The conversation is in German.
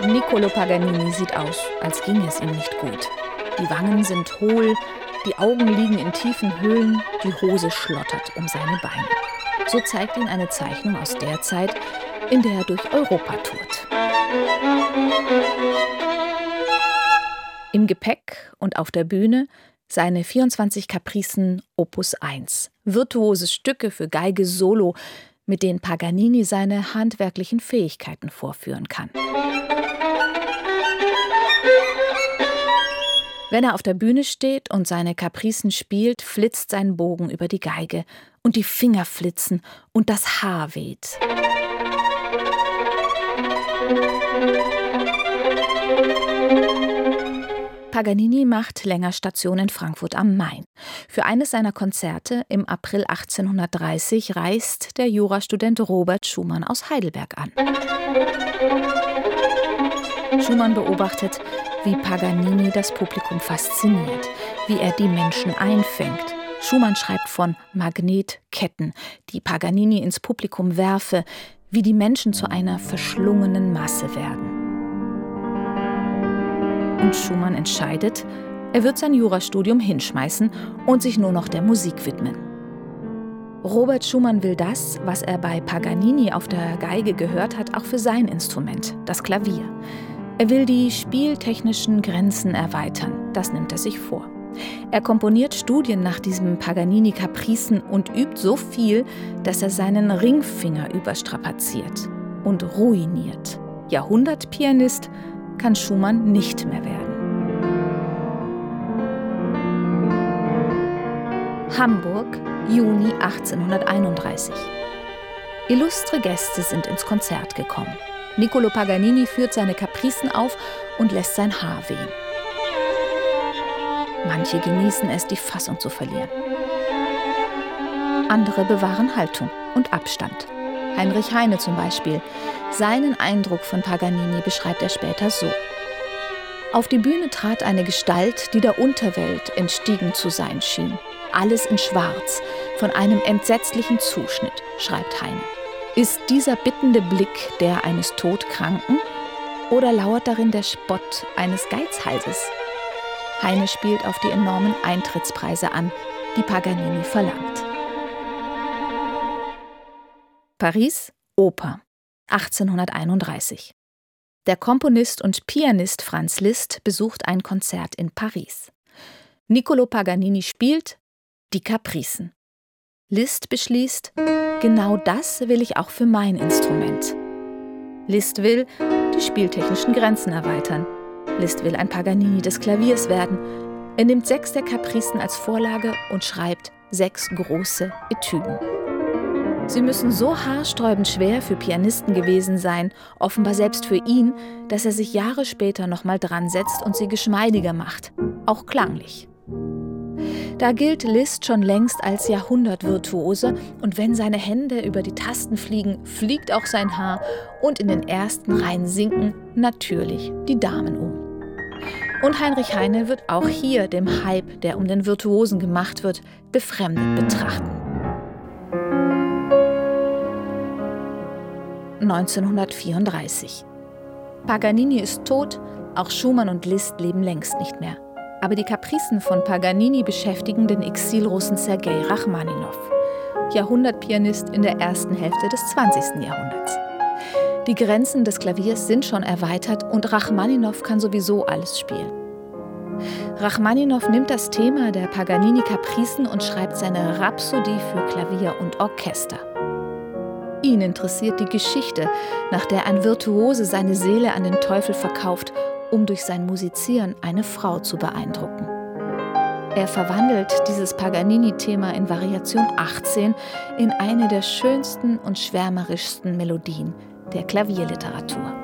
Niccolò Paganini sieht aus, als ginge es ihm nicht gut. Die Wangen sind hohl, die Augen liegen in tiefen Höhlen, die Hose schlottert um seine Beine. So zeigt ihn eine Zeichnung aus der Zeit, in der er durch Europa tourt. Im Gepäck und auf der Bühne seine 24 Capricen Opus 1. Virtuose Stücke für Geige Solo, mit denen Paganini seine handwerklichen Fähigkeiten vorführen kann. Wenn er auf der Bühne steht und seine Capricen spielt, flitzt sein Bogen über die Geige und die Finger flitzen und das Haar weht. Paganini macht länger Station in Frankfurt am Main. Für eines seiner Konzerte im April 1830 reist der Jurastudent Robert Schumann aus Heidelberg an. Schumann beobachtet, wie Paganini das Publikum fasziniert, wie er die Menschen einfängt. Schumann schreibt von Magnetketten, die Paganini ins Publikum werfe, wie die Menschen zu einer verschlungenen Masse werden. Und Schumann entscheidet, er wird sein Jurastudium hinschmeißen und sich nur noch der Musik widmen. Robert Schumann will das, was er bei Paganini auf der Geige gehört hat, auch für sein Instrument, das Klavier. Er will die spieltechnischen Grenzen erweitern, das nimmt er sich vor. Er komponiert Studien nach diesem Paganini-Capricen und übt so viel, dass er seinen Ringfinger überstrapaziert und ruiniert. Jahrhundertpianist kann Schumann nicht mehr werden. Hamburg, Juni 1831. Illustre Gäste sind ins Konzert gekommen. Niccolò Paganini führt seine Capricen auf und lässt sein Haar wehen. Manche genießen es, die Fassung zu verlieren. Andere bewahren Haltung und Abstand. Heinrich Heine zum Beispiel. Seinen Eindruck von Paganini beschreibt er später so: Auf die Bühne trat eine Gestalt, die der Unterwelt entstiegen zu sein schien. Alles in Schwarz, von einem entsetzlichen Zuschnitt, schreibt Heine. Ist dieser bittende Blick der eines Todkranken oder lauert darin der Spott eines Geizhalses? Heine spielt auf die enormen Eintrittspreise an, die Paganini verlangt. Paris, Oper, 1831. Der Komponist und Pianist Franz Liszt besucht ein Konzert in Paris. Niccolò Paganini spielt die Capricen. Liszt beschließt, genau das will ich auch für mein Instrument. Liszt will die spieltechnischen Grenzen erweitern. Liszt will ein Paganini des Klaviers werden. Er nimmt 6 der Capricen als Vorlage und schreibt 6 große Etüden. Sie müssen so haarsträubend schwer für Pianisten gewesen sein, offenbar selbst für ihn, dass er sich Jahre später nochmal dran setzt und sie geschmeidiger macht, auch klanglich. Da gilt Liszt schon längst als Jahrhundertvirtuose und wenn seine Hände über die Tasten fliegen, fliegt auch sein Haar und in den ersten Reihen sinken natürlich die Damen um. Und Heinrich Heine wird auch hier dem Hype, der um den Virtuosen gemacht wird, befremdet betrachten. 1934. Paganini ist tot, auch Schumann und Liszt leben längst nicht mehr. Aber die Capricen von Paganini beschäftigen den Exilrussen Sergei Rachmaninow, Jahrhundertpianist in der ersten Hälfte des 20. Jahrhunderts. Die Grenzen des Klaviers sind schon erweitert und Rachmaninow kann sowieso alles spielen. Rachmaninow nimmt das Thema der Paganini-Capricen und schreibt seine Rhapsodie für Klavier und Orchester. Ihn interessiert die Geschichte, nach der ein Virtuose seine Seele an den Teufel verkauft, um durch sein Musizieren eine Frau zu beeindrucken. Er verwandelt dieses Paganini-Thema in Variation 18 in eine der schönsten und schwärmerischsten Melodien der Klavierliteratur.